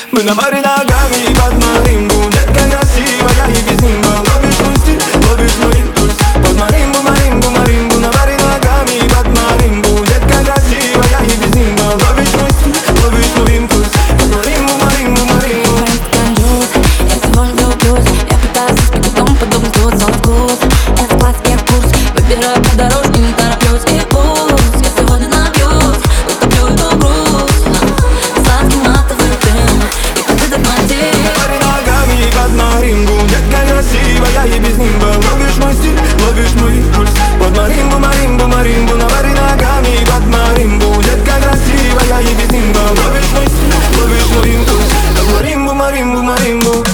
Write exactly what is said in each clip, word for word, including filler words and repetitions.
Мы на баре ногами под маримбу. Детка красивая и без нимба. Ловишь мой стиль, ловишь мой импульс. Под маримбу, маримбу, маримбу. На баре ногами под маримбу. Детка красивая и без нимба. Ловишь мой стиль, ловишь мой импульс. Под маримбу, маримбу, маримбу. Я сегодня влюблюсь. Я пытаюсь спить, потом подобно тот самый вкус. Это классный курс. Выбираю по дорожке, не тороплюсь. И пусть я сегодня набьюсь, утоплю эту грусть. Сладкий матовый дым, и как этот мотив. Баре ногами под маримбу. Детка красивая и без нимба. Ловишь мой стиль, ловишь мой импульс. Под маримбу, маримбу, маримбу. На баре ногами под маримбу. Детка красивая и без нимба. Ловишь мой стиль, ловишь мой импульс. Под маримбу, маримбу, маримбу.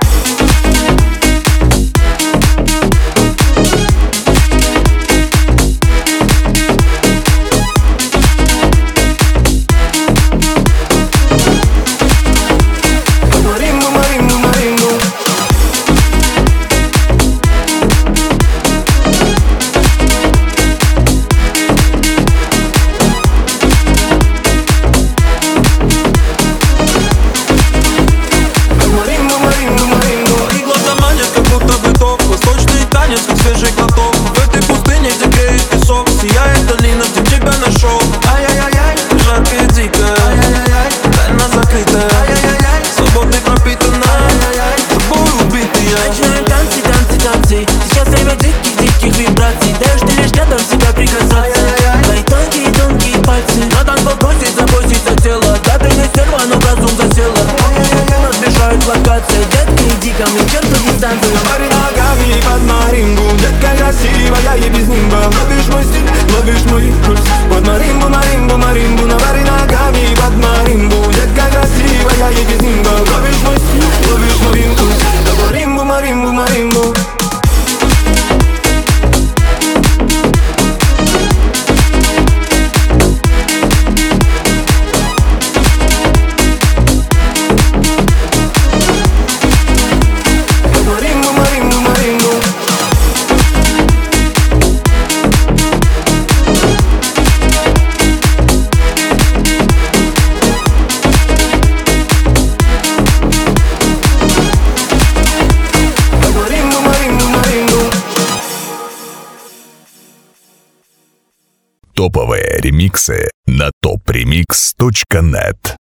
Свежий глоток в этой пустыне, где греет песок. Сияет долина, где тебя нашел. Ай-яй-яй, жаркая дикая, ай-яй-яй, тайна закрытая, ай-яй-яй, свободой пропитана, ай-яй-яй, тобой убитый я. Начинаем танцы, танцы, танцы. Сейчас время диких, диких вибраций. Даешь ты лишь рядом себя прикасаться. Твои тонкие, тонкие пальцы на танцпол бросить, забросить тело. Да ты не стерва, но в разум засела. Нас мешают локации. Детка, иди ко мне, черту дистанцию. Баре ногами под маримбу. Детка красивая и без нимба. Ловишь мой стиль, ловишь мой импульс. Под маримбу, маримбу, маримбу. На баре ногами под маримбу. Детка красивая и без нимба. Ловишь мой стиль, ловишь мой импульс. Под маримбу, маримбу, маримбу. Топовые ремиксы на топ ремикс точка нет.